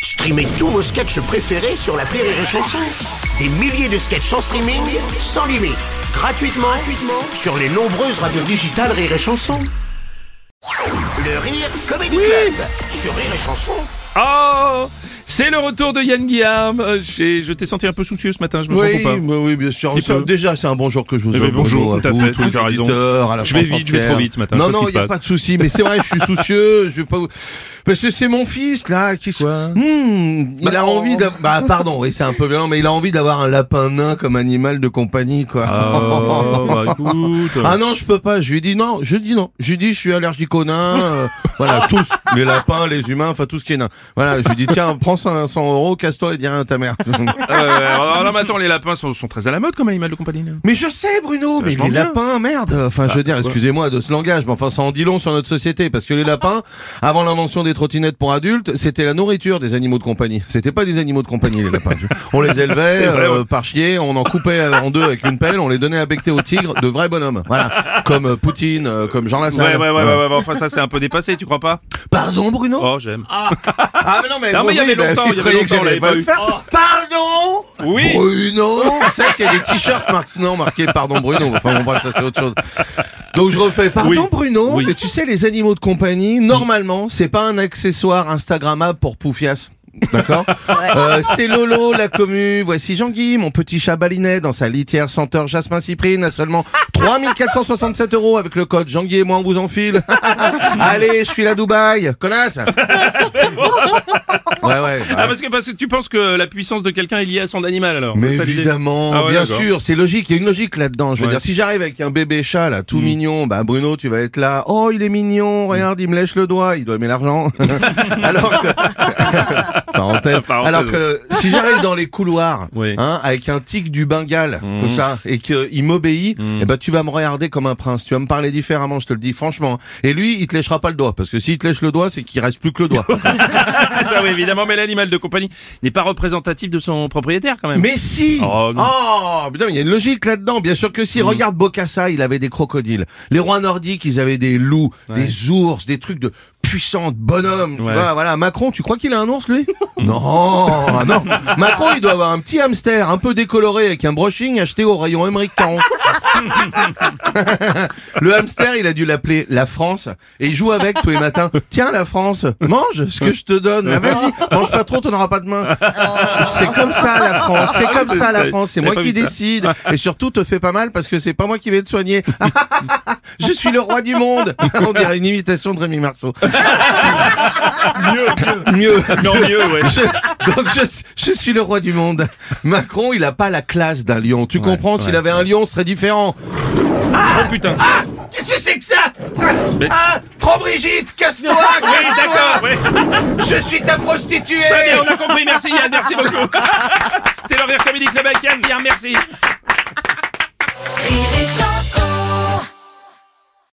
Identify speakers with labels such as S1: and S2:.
S1: Streamez tous vos sketchs préférés sur l'appli Rire et Chanson. Des milliers de sketchs en streaming, sans limite, gratuitement sur les nombreuses radios digitales Rire et Chanson. Le Rire Comedy Club sur Rire et Chanson.
S2: Oh, c'est le retour de Yann Guillaume. Je t'ai senti un peu soucieux ce matin, je me trompe pas.
S3: Oui, bien sûr. Déjà, c'est un bonjour que je vous offre.
S2: Bonjour, tout à fait,
S3: tous les auditeurs, à la
S2: je vais
S3: France
S2: vite, je vais
S3: entière.
S2: trop vite ce matin.
S3: Non, il n'y a pas de souci. Mais c'est vrai, je suis soucieux. Je vais pas. Parce que c'est mon fils là qui.
S2: Quoi
S3: il a envie d'avoir. Pardon, oui, c'est un peu violent, mais il a envie d'avoir un lapin nain comme animal de compagnie, quoi.
S2: Écoute.
S3: Ah non, je peux pas. Je lui dis non. Je dis non. Je lui dis je suis allergique aux nains. Voilà, tous, les lapins, les humains, enfin tout ce qui est nain. Voilà, je lui dis tiens, prends 500 €, casse-toi et dis rien à ta mère.
S2: Alors là maintenant, les lapins sont très à la mode comme animal de compagnie. Là.
S3: Mais je sais, Bruno, mais
S2: Vachement
S3: les
S2: bien.
S3: lapins, merde. Enfin, je veux dire, excusez-moi de ce langage, mais enfin, ça en dit long sur notre société, parce que les lapins, avant l'invention des trottinettes pour adultes, c'était la nourriture des animaux de compagnie. C'était pas des animaux de compagnie, les lapins. On les élevait
S2: C'est vrai, ouais.
S3: par chier, on en coupait en deux avec une pelle, on les donnait à becter aux tigres, de vrais bonhommes. Voilà, comme Poutine, comme Jean Lassalle.
S2: Ouais. Enfin, ça c'est un peu dépassé, tu crois pas?
S3: Pardon, Bruno.
S2: Oh, j'aime.
S3: Ah, mais non, mais
S2: Non, mais il y avait longtemps,
S3: vous croyez que
S2: on
S3: j'allais
S2: l'avait
S3: pas
S2: pas
S3: le
S2: eu.
S3: faire. Pardon.
S2: Oui.
S3: Bruno. C'est vrai qu'il y a des t-shirts marqués pardon Bruno. Enfin bon bref, ça c'est autre chose. Donc je refais pardon
S2: Oui.
S3: Bruno.
S2: Oui.
S3: Mais tu sais, les animaux de compagnie, normalement, c'est pas un accessoire Instagrammable pour Poufias. D'accord. C'est Lolo, la commu. Voici Jean-Guy, mon petit chat balinet, dans sa litière senteur jasmin cyprine, à seulement 3467 € avec le code Jean-Guy et moi on vous enfile. Allez, je file à Dubaï, connasse. Ouais.
S2: Ah, parce que tu penses que la puissance de quelqu'un est liée à son animal alors?
S3: Mais
S2: C'est ça, l'idée?
S3: évidemment,
S2: Ah ouais,
S3: bien
S2: d'accord.
S3: sûr, c'est logique, il y a une logique là-dedans. Je veux
S2: Ouais.
S3: dire, si j'arrive avec un bébé chat là, tout mignon, bah Bruno, tu vas être là. Oh, il est mignon, regarde, il me lèche le doigt, il doit aimer l'argent. Alors que parenthèse. Alors que si j'arrive dans les couloirs,
S2: Oui.
S3: avec un tic du Bengale, comme ça, et qu'il m'obéit, eh ben tu vas me regarder comme un prince. Tu vas me parler différemment, je te le dis franchement. Et lui, il te lèchera pas le doigt, parce que s'il te lèche le doigt, c'est qu'il reste plus que le doigt.
S2: C'est ça, oui, évidemment, mais l'animal de compagnie n'est pas représentatif de son propriétaire quand même.
S3: Mais si!
S2: Oh, non.
S3: Oh, putain, il y a une logique là-dedans. Bien sûr que si. Regarde Bokassa, il avait des crocodiles. Les rois nordiques, ils avaient des loups, des ours, des trucs de puissants, de bonhommes. Tu
S2: Ouais.
S3: vois, voilà. Macron, tu crois qu'il a un ours, lui? Non. Macron, il doit avoir un petit hamster un peu décoloré avec un brushing acheté au rayon Émeric Caron. Le hamster, il a dû l'appeler la France et il joue avec tous les matins. Tiens, la France, mange ce que je te donne. Ah, vas-y, mange pas trop, t'en auras pas demain. C'est comme ça, la France. C'est comme ça, la France. C'est moi qui décide. Et surtout, te fais pas mal parce que c'est pas moi qui vais te soigner. Je suis le roi du monde. On dirait une imitation de Rémi Marceau. Mieux.
S2: Non, mieux, ouais.
S3: Donc je suis le roi du monde. Macron, il a pas la classe d'un lion. Tu comprends? S'il avait un lion, ce serait différent.
S2: Oh putain.
S3: Qu'est-ce que c'est que ça?
S2: Mais-
S3: Prends Brigitte, casse-toi,
S2: Oui, d'accord, ouais.
S3: Je suis ta prostituée.
S2: Très bien, on a compris, merci Yann, merci beaucoup. C'était le Rire Comedy Club avec Yann, bien, merci.